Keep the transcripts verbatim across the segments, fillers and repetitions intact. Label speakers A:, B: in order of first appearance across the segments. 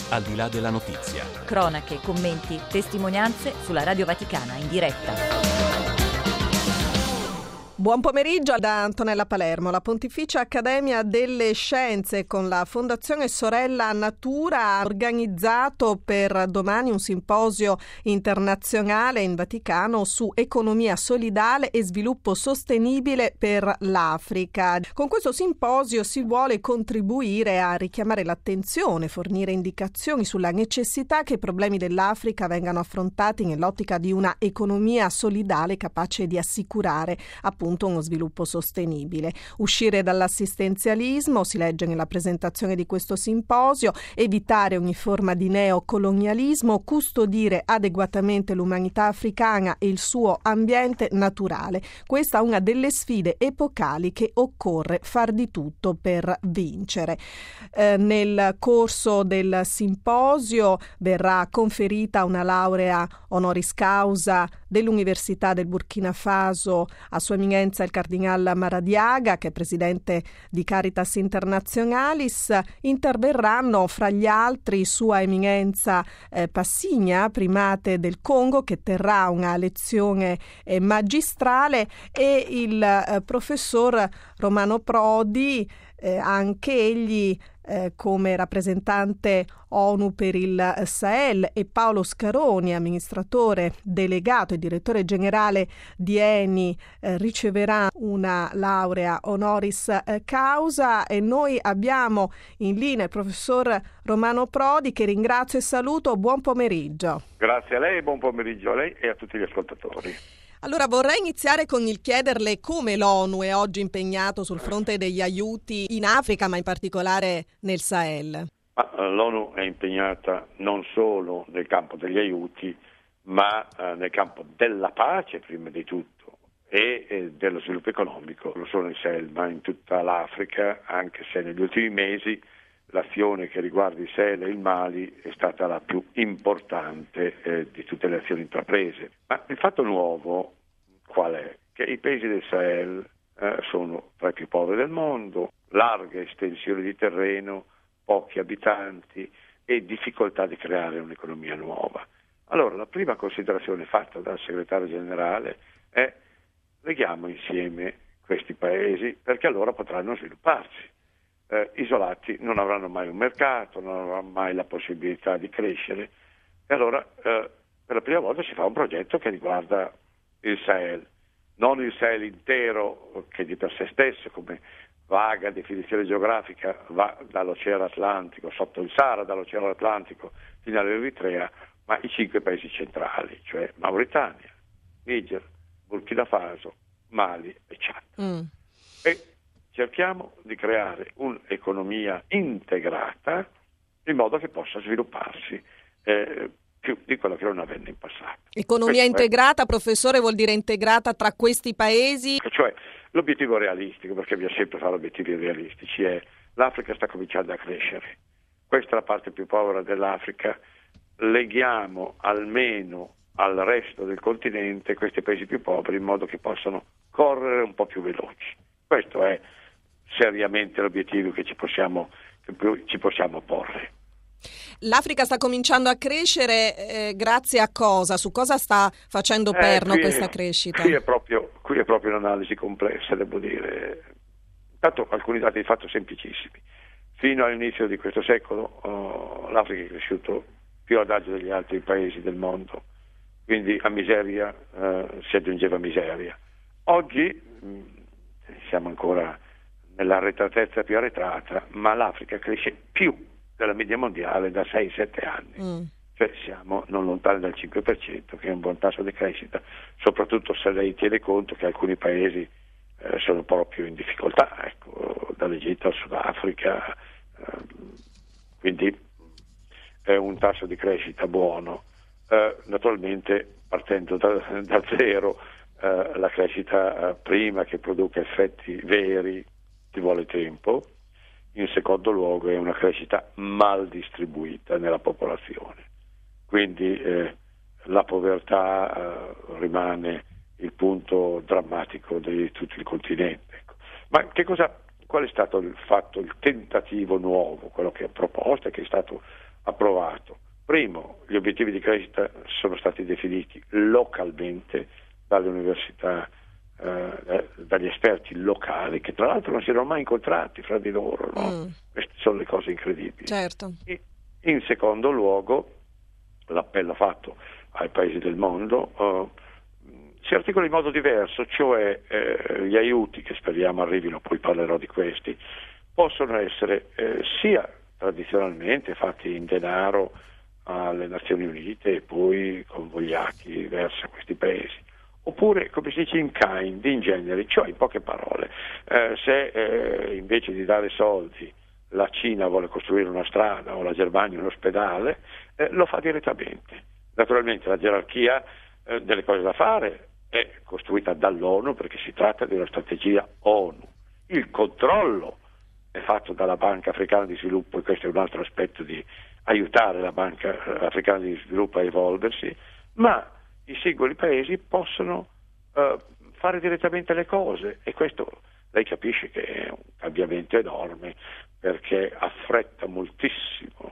A: Al di là della notizia.
B: Cronache, commenti, testimonianze sulla Radio Vaticana in diretta.
C: Buon pomeriggio da Antonella Palermo. La Pontificia Accademia delle Scienze con la Fondazione Sorella Natura ha organizzato per domani un simposio internazionale in Vaticano su economia solidale e sviluppo sostenibile per l'Africa. Con questo simposio si vuole contribuire a richiamare l'attenzione, fornire indicazioni sulla necessità che i problemi dell'Africa vengano affrontati nell'ottica di una economia solidale capace di assicurare appunto uno sviluppo sostenibile. Uscire dall'assistenzialismo, si legge nella presentazione di questo simposio, evitare ogni forma di neocolonialismo, custodire adeguatamente l'umanità africana e il suo ambiente naturale. Questa è una delle sfide epocali che occorre far di tutto per vincere. Eh, nel corso del simposio verrà conferita una laurea honoris causa dell'Università del Burkina Faso a Sua Eminenza il Cardinal Maradiaga, che è presidente di Caritas Internationalis. Interverranno fra gli altri Sua Eminenza eh, Passigna, primate del Congo, che terrà una lezione eh, magistrale, e il eh, professor Romano Prodi, eh, anche egli Eh, come rappresentante ONU per il Sahel, e Paolo Scaroni, amministratore delegato e direttore generale di ENI, eh, riceverà una laurea honoris causa. E noi abbiamo in linea il professor Romano Prodi, che ringrazio e saluto. Buon pomeriggio.
D: Grazie a lei, buon pomeriggio a lei e a tutti gli ascoltatori.
C: Allora, vorrei iniziare con il chiederle come l'ONU è oggi impegnato sul fronte degli aiuti in Africa, ma in particolare nel Sahel.
D: Ma, l'ONU è impegnata non solo nel campo degli aiuti, ma eh, nel campo della pace prima di tutto e eh, dello sviluppo economico, non solo nel Sahel ma in tutta l'Africa, anche se negli ultimi mesi l'azione che riguarda il Sahel e il Mali è stata la più importante eh, di tutte le azioni intraprese. Ma il fatto nuovo qual è? Che i paesi del Sahel eh, sono tra i più poveri del mondo, larghe estensioni di terreno, pochi abitanti e difficoltà di creare un'economia nuova. Allora, la prima considerazione fatta dal segretario generale è: leghiamo insieme questi paesi perché allora potranno svilupparsi. Eh, isolati non avranno mai un mercato, non avranno mai la possibilità di crescere, e allora eh, per la prima volta si fa un progetto che riguarda il Sahel, non il Sahel intero, che di per sé stesso come vaga definizione geografica va dall'Oceano Atlantico, sotto il Sahara, dall'Oceano Atlantico fino all'Eritrea, ma i cinque paesi centrali, cioè Mauritania, Niger, Burkina Faso, Mali e Ciad. Mm. E cerchiamo di creare un'economia integrata in modo che possa svilupparsi eh, più di quello che non avvenne in passato.
C: Economia
D: Questo
C: integrata,
D: è,
C: professore, vuol dire integrata tra questi paesi?
D: Cioè, l'obiettivo realistico, perché bisogna sempre fare obiettivi realistici, è: l'Africa sta cominciando a crescere. Questa è la parte più povera dell'Africa. Leghiamo almeno al resto del continente questi paesi più poveri in modo che possano correre un po' più veloci. Questo è seriamente l'obiettivo che ci possiamo, che ci possiamo porre.
C: L'Africa sta cominciando a crescere eh, grazie a cosa? Su cosa sta facendo
D: eh,
C: perno
D: qui,
C: questa crescita?
D: Qui è, proprio, qui è proprio un'analisi complessa, devo dire. Intanto alcuni dati di fatto semplicissimi. Fino all'inizio di questo secolo oh, l'Africa è cresciuto più adagio degli altri paesi del mondo, quindi a miseria eh, si aggiungeva miseria. Oggi mh, siamo ancora nell'arretratezza più arretrata, ma l'Africa cresce più della media mondiale da sei sette anni. Mm. Cioè siamo non lontani dal cinque per cento, che è un buon tasso di crescita, soprattutto se lei tiene conto che alcuni paesi eh, sono proprio in difficoltà, ecco, dall'Egitto al Sudafrica, eh, quindi è un tasso di crescita buono. Eh, naturalmente partendo da, da zero eh, la crescita eh, prima che produca effetti veri ci vuole tempo. In secondo luogo è una crescita mal distribuita nella popolazione, quindi eh, la povertà eh, rimane il punto drammatico di tutto il continente. Ecco. Ma che cosa, qual è stato il fatto, il tentativo nuovo, quello che è proposto e che è stato approvato? Primo, gli obiettivi di crescita sono stati definiti localmente dalle università, eh, dagli esperti locali, che tra l'altro non si erano mai incontrati fra di loro, no? Mm. Queste sono le cose incredibili.
C: Certo.
D: E, in secondo luogo, l'appello fatto ai paesi del mondo uh, si articola in modo diverso, cioè eh, gli aiuti, che speriamo arrivino, poi parlerò di questi, possono essere eh, sia tradizionalmente fatti in denaro alle Nazioni Unite e poi convogliati verso questi paesi, oppure, come si dice, in kind, in genere, cioè in poche parole, eh, se eh, invece di dare soldi la Cina vuole costruire una strada o la Germania un ospedale, eh, lo fa direttamente. Naturalmente la gerarchia eh, delle cose da fare è costruita dall'ONU, perché si tratta di una strategia ONU. Il controllo è fatto dalla Banca Africana di Sviluppo, e questo è un altro aspetto di aiutare la Banca Africana di Sviluppo a evolversi, ma i singoli paesi possono uh, fare direttamente le cose, e questo lei capisce che è un cambiamento enorme, perché affretta moltissimo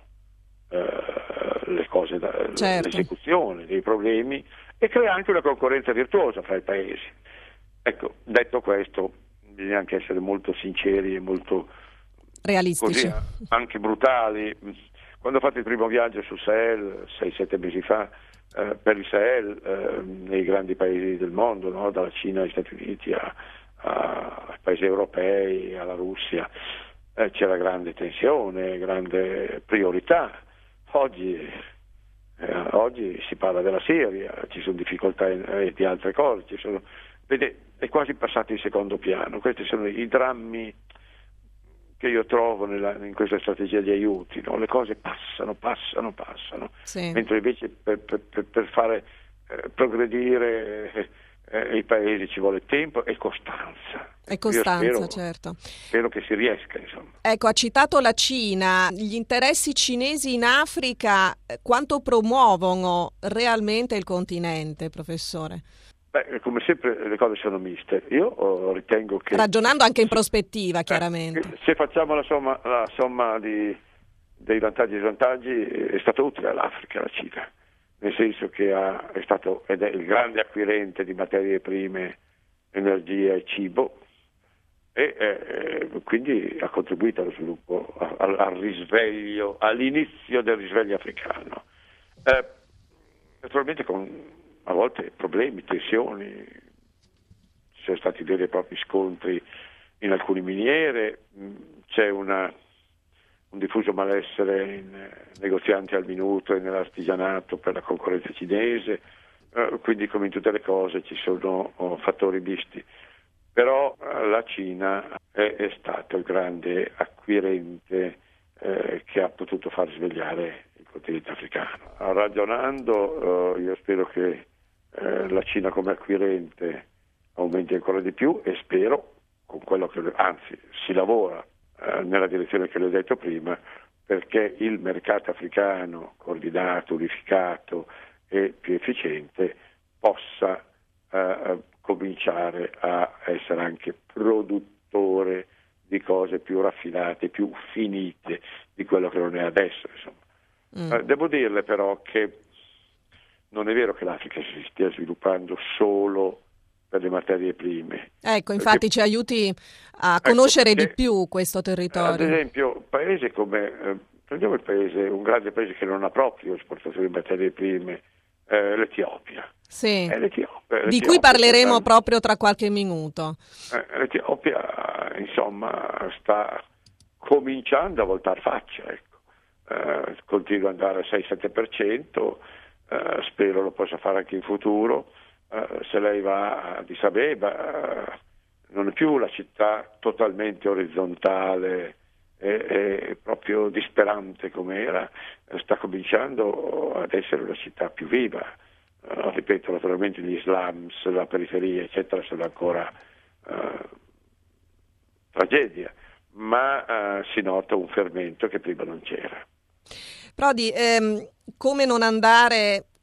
D: uh, le cose, da, certo. l'esecuzione dei problemi, e crea anche una concorrenza virtuosa fra i paesi. Ecco, detto questo, bisogna anche essere molto sinceri e molto
C: realistici,
D: così, anche brutali. Quando ho fatto il primo viaggio sul Sahel, sei sette mesi fa, eh, per il Sahel, eh, nei grandi paesi del mondo, no? Dalla Cina agli Stati Uniti a, a, ai paesi europei, alla Russia, eh, c'era grande tensione, grande priorità. Oggi, eh, oggi si parla della Siria, ci sono difficoltà in, eh, di altre cose, ci sono, vede, è quasi passato in secondo piano. Questi sono i drammi che io trovo nella, in questa strategia di aiuti, no? Le cose passano, passano, passano, sì. Mentre invece per, per, per fare eh, progredire eh, eh, i paesi ci vuole tempo e costanza.
C: E costanza,
D: spero,
C: certo.
D: Spero che si riesca, insomma.
C: Ecco, ha citato la Cina, gli interessi cinesi in Africa, quanto promuovono realmente il continente, professore?
D: Beh, come sempre le cose sono miste. Io ritengo che...
C: Ragionando anche in prospettiva, chiaramente.
D: Eh, se facciamo la somma, la somma di, dei vantaggi e svantaggi, è stato utile all'Africa, la Cina, nel senso che ha, è stato ed è il grande acquirente di materie prime, energia e cibo, e eh, quindi ha contribuito allo sviluppo, al, al risveglio, all'inizio del risveglio africano. Eh, naturalmente con a volte problemi, tensioni, ci sono stati veri e propri scontri in alcune miniere, c'è una, un diffuso malessere in negozianti al minuto e nell'artigianato per la concorrenza cinese, eh, quindi come in tutte le cose ci sono oh, fattori misti, però eh, la Cina è, è stato il grande acquirente eh, che ha potuto far svegliare il continente africano. Ragionando, eh, io spero che Eh, la Cina come acquirente aumenti ancora di più, e spero, con quello che anzi si lavora eh, nella direzione che le ho detto prima, perché il mercato africano coordinato, unificato e più efficiente possa eh, cominciare a essere anche produttore di cose più raffinate, più finite di quello che non è adesso, insomma. Mm. Eh, devo dirle però che non è vero che l'Africa si stia sviluppando solo per le materie prime.
C: Ecco, infatti perché, ci aiuti a conoscere ecco, perché, di più questo territorio.
D: Ad esempio, un paese come, eh, prendiamo il paese, un grande paese che non ha proprio esportazione di materie prime, eh, l'Etiopia.
C: Sì,
D: eh, l'Etiopia, l'Etiopia,
C: di cui parleremo sta, proprio tra qualche minuto.
D: Eh, L'Etiopia, insomma, sta cominciando a voltar faccia, ecco. Eh, continua ad andare al sei sette per cento, Uh, spero lo possa fare anche in futuro. Uh, se lei va a Addis Abeba, uh, non è più la città totalmente orizzontale e, e proprio disperante come era, uh, sta cominciando ad essere una città più viva. Uh, ripeto, naturalmente gli slums, la periferia eccetera sono ancora uh, tragedia, ma uh, si nota un fermento che prima non c'era.
C: Prodi, ehm, come non andare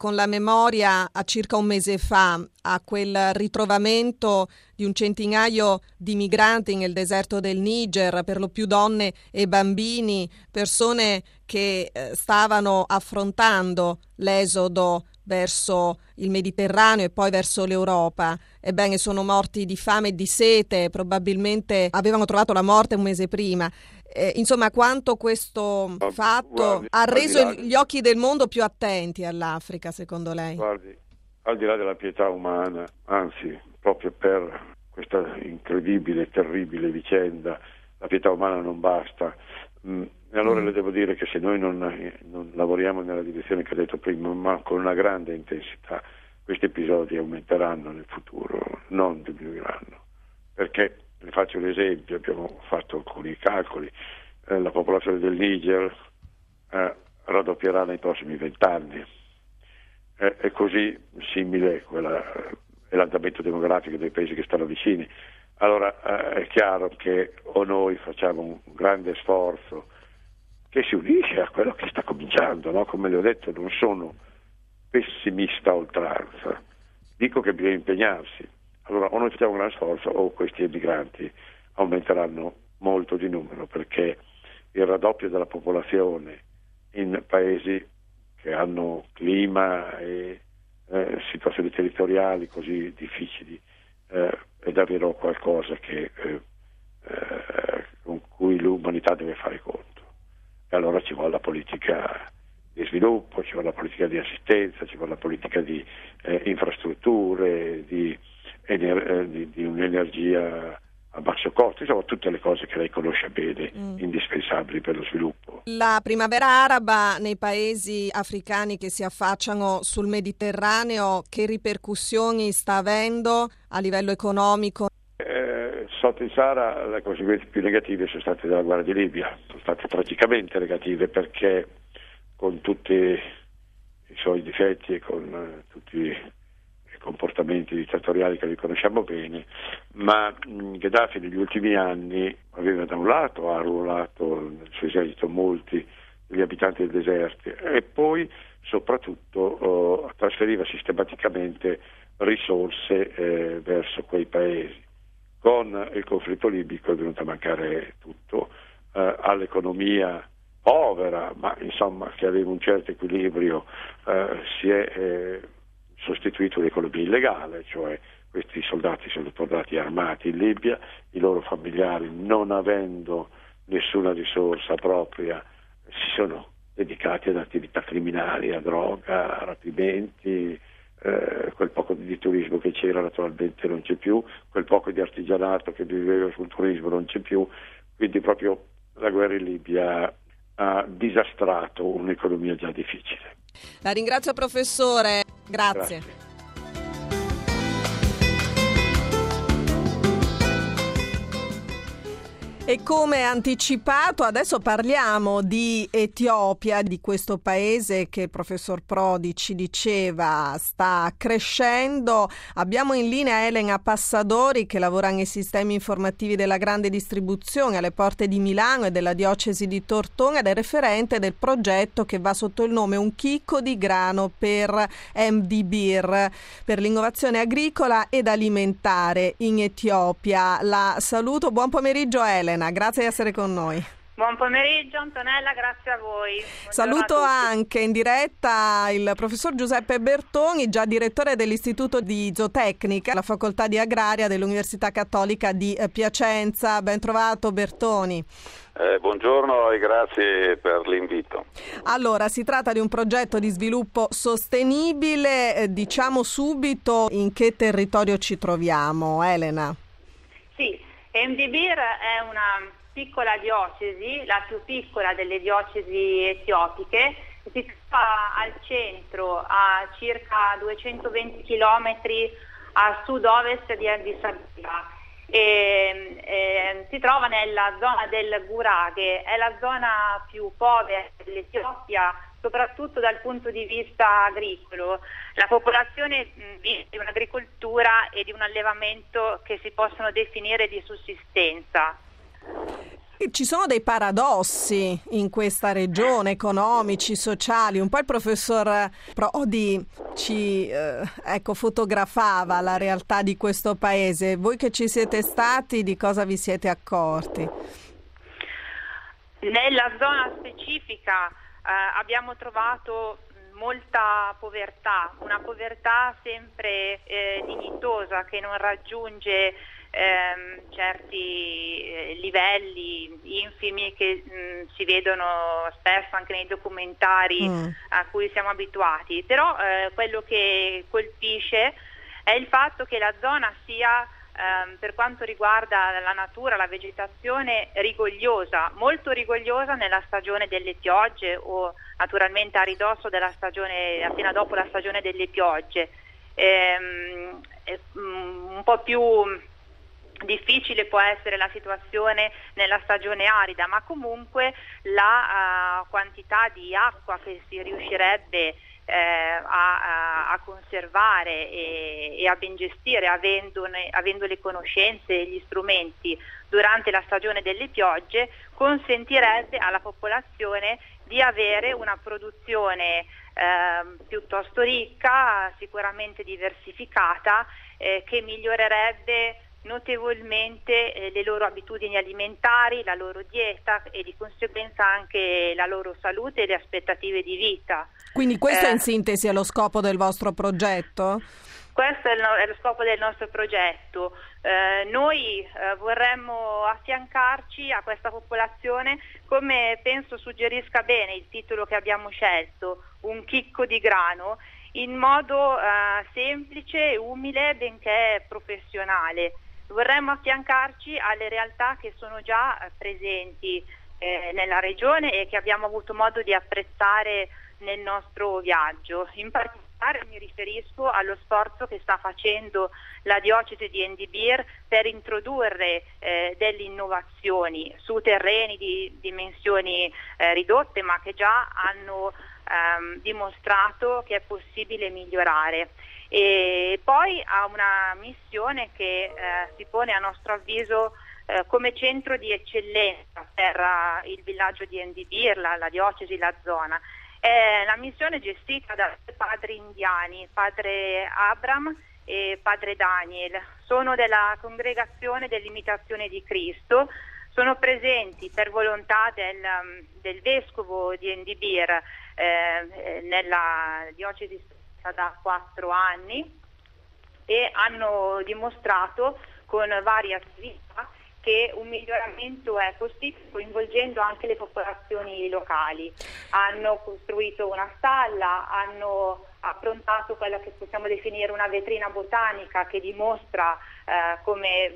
C: con la memoria a circa un mese fa, a quel ritrovamento di un centinaio di migranti nel deserto del Niger, per lo più donne e bambini, persone che eh, stavano affrontando l'esodo verso il Mediterraneo e poi verso l'Europa. Ebbene, sono morti di fame e di sete, probabilmente avevano trovato la morte un mese prima. Eh, insomma, quanto questo fatto
D: guardi,
C: ha reso
D: guardi,
C: gli occhi del mondo più attenti all'Africa, secondo lei?
D: Guardi, al di là della pietà umana, anzi, proprio per questa incredibile, terribile vicenda, la pietà umana non basta. Mm, e allora mm. le devo dire che se noi non, non lavoriamo nella direzione che ho detto prima, ma con una grande intensità, questi episodi aumenteranno nel futuro, non diminuiranno. Perché, le faccio un esempio, abbiamo fatto alcuni calcoli, eh, la popolazione del Niger eh, raddoppierà nei prossimi vent'anni. Eh, è così simile quella, è l'andamento demografico dei paesi che stanno vicini. Allora eh, è chiaro che o noi facciamo un grande sforzo che si unisce a quello che sta cominciando, no? Come le ho detto, non sono pessimista a oltranza, dico che bisogna impegnarsi. Allora o noi facciamo un grande sforzo o questi emigranti aumenteranno molto di numero, perché il raddoppio della popolazione in paesi che hanno clima e eh, situazioni territoriali così difficili eh, è davvero qualcosa che, eh, eh, con cui l'umanità deve fare conto. E allora ci vuole la politica di sviluppo, ci vuole la politica di assistenza, ci vuole la politica di eh, infrastrutture, di, ener- di, di un'energia a basso costo, insomma tutte le cose che lei conosce bene, mm. indispensabili per lo sviluppo.
C: La primavera araba nei paesi africani che si affacciano sul Mediterraneo, che ripercussioni sta avendo a livello economico?
D: Eh, sotto il Sahara le conseguenze più negative sono state della guerra di Libia, sono state tragicamente negative, perché con tutti i suoi difetti e con eh, tutti i comportamenti dittatoriali che riconosciamo bene, ma mh, Gheddafi negli ultimi anni aveva da un lato arruolato nel suo esercito molti degli abitanti del deserto e poi soprattutto oh, trasferiva sistematicamente risorse eh, verso quei paesi. Con il conflitto libico è venuto a mancare tutto, eh, all'economia povera, ma insomma che aveva un certo equilibrio, eh, si è eh, sostituito l'economia illegale, cioè questi soldati sono tornati armati in Libia, i loro familiari, non avendo nessuna risorsa propria, si sono dedicati ad attività criminali, a droga, a rapimenti, eh, quel poco di turismo che c'era naturalmente non c'è più, quel poco di artigianato che viveva sul turismo non c'è più, quindi proprio la guerra in Libia ha disastrato un'economia già difficile.
C: La ringrazio professore, grazie.
D: Grazie.
C: E come anticipato, adesso parliamo di Etiopia, di questo paese che il professor Prodi ci diceva sta crescendo. Abbiamo in linea Elena Passadori, che lavora nei sistemi informativi della grande distribuzione alle porte di Milano e della diocesi di Tortona, ed è referente del progetto che va sotto il nome Un chicco di grano per M D B I R, per l'innovazione agricola ed alimentare in Etiopia. La saluto, buon pomeriggio Elena. Grazie di essere con noi.
A: Buon pomeriggio Antonella, grazie a voi. Buongiorno
C: Saluto
A: a
C: anche in diretta il professor Giuseppe Bertoni, già direttore dell'Istituto di Zootecnica, la facoltà di agraria dell'Università Cattolica di Piacenza. Ben trovato Bertoni.
E: Eh, buongiorno e grazie per l'invito.
C: Allora, si tratta di un progetto di sviluppo sostenibile, eh, diciamo subito in che territorio ci troviamo, Elena?
A: Sì, M D B I R è una piccola diocesi, la più piccola delle diocesi etiopiche, si trova al centro, a circa duecentoventi chilometri a sud-ovest di Addis Abeba. E, e, si trova nella zona del Guraghe, è la zona più povera dell'Etiopia, soprattutto dal punto di vista agricolo. La popolazione vive di un'agricoltura e di un allevamento che si possono definire di sussistenza.
C: ci sono dei paradossi in questa regione, economici, sociali. Un po' il professor Prodi ci eh, ecco, fotografava la realtà di questo paese. Voi che ci siete stati, di cosa vi siete accorti?
A: Nella zona specifica eh, abbiamo trovato molta povertà, una povertà sempre eh, dignitosa, che non raggiunge ehm, certi eh, livelli infimi che mh, si vedono spesso anche nei documentari mm. a cui siamo abituati. Però eh, quello che colpisce è il fatto che la zona sia, ehm, per quanto riguarda la natura, la vegetazione, rigogliosa, molto rigogliosa nella stagione delle piogge, o naturalmente a ridosso della stagione, appena dopo la stagione delle piogge. Ehm, un po' più difficile può essere la situazione nella stagione arida, ma comunque la uh, quantità di acqua che si riuscirebbe eh, a, a conservare e, e a ben gestire, avendone, avendo le conoscenze e gli strumenti durante la stagione delle piogge, consentirebbe alla popolazione di avere una produzione eh, piuttosto ricca, sicuramente diversificata, eh, che migliorerebbe notevolmente eh, le loro abitudini alimentari, la loro dieta e di conseguenza anche la loro salute e le aspettative di vita.
C: Quindi questo
A: eh,
C: in sintesi è lo scopo del vostro progetto?
A: Questo è, no, è lo scopo del nostro progetto. Eh, noi eh, vorremmo affiancarci a questa popolazione, come penso suggerisca bene il titolo che abbiamo scelto, un chicco di grano, in modo eh, semplice, umile, benché professionale. Vorremmo affiancarci alle realtà che sono già eh, presenti eh, nella regione e che abbiamo avuto modo di apprezzare nel nostro viaggio. In particolare mi riferisco allo sforzo che sta facendo la diocesi di Endibir per introdurre eh, delle innovazioni su terreni di dimensioni eh, ridotte, ma che già hanno ehm, dimostrato che è possibile migliorare. E poi ha una missione che eh, si pone a nostro avviso eh, come centro di eccellenza per uh, il villaggio di Endibir, la, la diocesi, la zona. È la missione gestita da due padri indiani, padre Abram e padre Daniel. Sono della congregazione dell'imitazione di Cristo, sono presenti per volontà del, del vescovo di Endibir eh, nella diocesi da quattro anni, e hanno dimostrato con varie attività che un miglioramento è possibile coinvolgendo anche le popolazioni locali. Hanno costruito una stalla, hanno approntato quella che possiamo definire una vetrina botanica che dimostra eh, come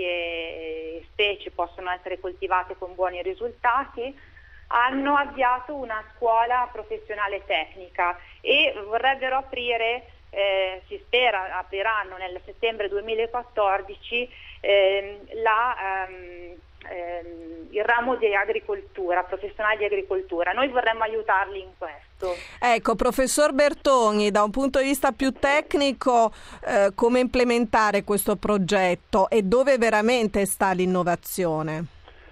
A: varie specie possono essere coltivate con buoni risultati. Hanno avviato una scuola professionale tecnica e vorrebbero aprire, eh, si spera apriranno nel settembre duemilaquattordici, eh, la, ehm, ehm, il ramo di agricoltura, professionali di agricoltura. Noi vorremmo aiutarli in questo.
C: Ecco, professor Bertoni, da un punto di vista più tecnico, eh, come implementare questo progetto e dove veramente sta l'innovazione?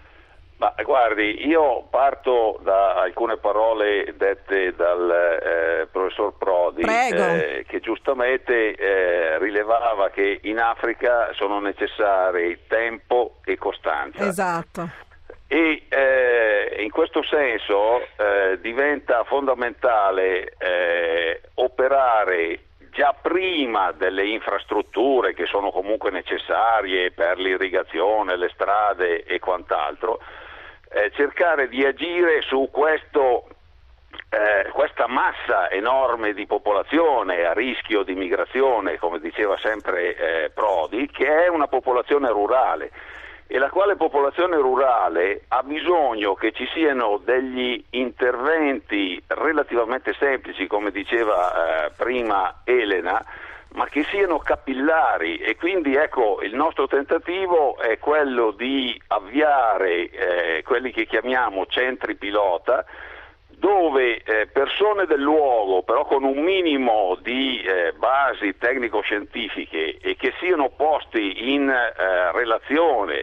E: Ma guardi, io parto da alcune parole dette dal eh, professor Prodi, eh, che giustamente eh, rilevava che in Africa sono necessari tempo e costanza.
C: Esatto.
E: E eh, in questo senso eh, diventa fondamentale eh, operare già prima delle infrastrutture che sono comunque necessarie per l'irrigazione, le strade e quant'altro, Eh, cercare di agire su questo, eh, questa massa enorme di popolazione a rischio di migrazione, come diceva sempre eh, Prodi, che è una popolazione rurale, e la quale popolazione rurale ha bisogno che ci siano degli interventi relativamente semplici, come diceva eh, prima Elena, ma che siano capillari. E quindi ecco, il nostro tentativo è quello di avviare eh, quelli che chiamiamo centri pilota, dove eh, persone del luogo, però con un minimo di eh, basi tecnico-scientifiche, e che siano posti in eh, relazione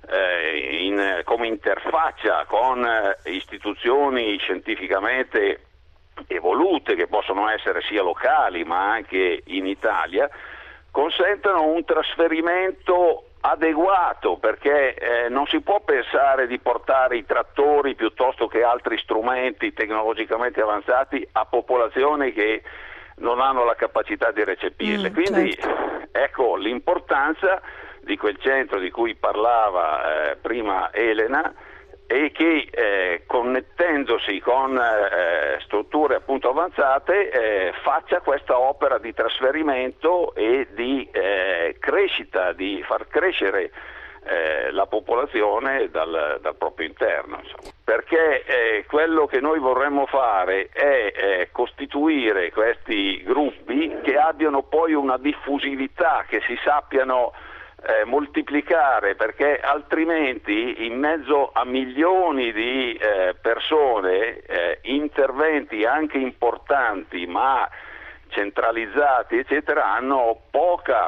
E: eh, in, come interfaccia con eh, istituzioni scientificamente evolute, che possono essere sia locali ma anche in Italia, consentano un trasferimento adeguato, perché eh, non si può pensare di portare i trattori piuttosto che altri strumenti tecnologicamente avanzati a popolazioni che non hanno la capacità di recepirle.
C: Mm,
E: Quindi
C: certo.
E: ecco l'importanza di quel centro di cui parlava eh, prima Elena, e che eh, connettendosi con eh, strutture appunto avanzate eh, faccia questa opera di trasferimento e di eh, crescita, di far crescere eh, la popolazione dal, dal proprio interno, insomma. Perché eh, quello che noi vorremmo fare è eh, costituire questi gruppi che abbiano poi una diffusività, che si sappiano Eh, moltiplicare, perché altrimenti in mezzo a milioni di eh, persone eh, interventi anche importanti ma centralizzati eccetera hanno poca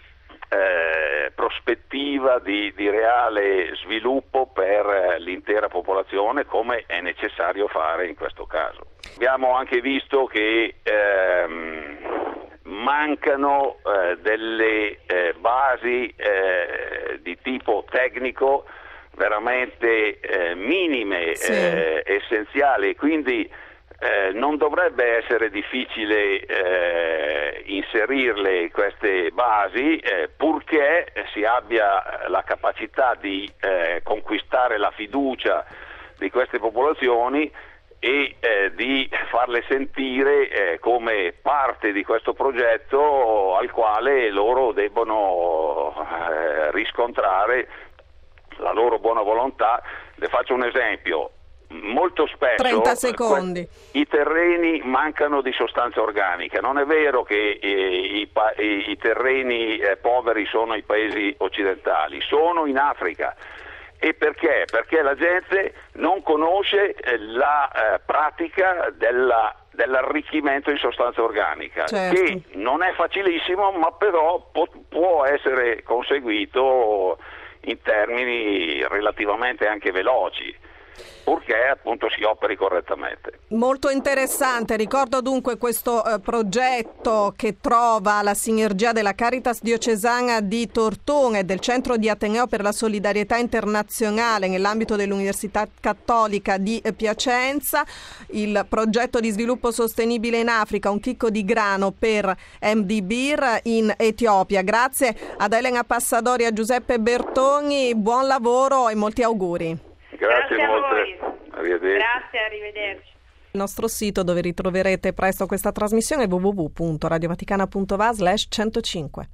E: eh, prospettiva di, di reale sviluppo per eh, l'intera popolazione, come è necessario fare in questo caso. Abbiamo anche visto che ehm, mancano eh, delle eh, basi eh, di tipo tecnico veramente eh, minime,
C: sì.
E: eh, essenziali, quindi eh, non dovrebbe essere difficile eh, inserirle queste basi, eh, purché si abbia la capacità di eh, conquistare la fiducia di queste popolazioni e eh, di farle sentire eh, come parte di questo progetto al quale loro debbono eh, riscontrare la loro buona volontà. Le faccio un esempio: molto spesso
C: trenta secondi.
E: Que- i terreni mancano di sostanza organica. Non è vero che eh, i, pa- i, i terreni eh, poveri sono i paesi occidentali, sono in Africa. E perché? Perché la gente non conosce la eh, pratica della, dell'arricchimento di sostanza organica,
C: certo.
E: che non è facilissimo, ma però po- può essere conseguito in termini relativamente anche veloci, purché appunto si operi correttamente.
C: Molto interessante. Ricordo dunque questo eh, progetto che trova la sinergia della Caritas Diocesana di Tortona e del Centro di Ateneo per la Solidarietà Internazionale nell'ambito dell'Università Cattolica di Piacenza, il progetto di sviluppo sostenibile in Africa, un chicco di grano per M D B I R in Etiopia. Grazie ad Elena Passadori e a Giuseppe Bertoni, buon lavoro e molti auguri.
E: Grazie,
A: Grazie
E: molte.
A: a voi.
E: Arrivederci.
A: Grazie, arrivederci.
C: Il nostro sito dove ritroverete presto questa trasmissione è w w w punto radiovaticana punto va slash centocinque.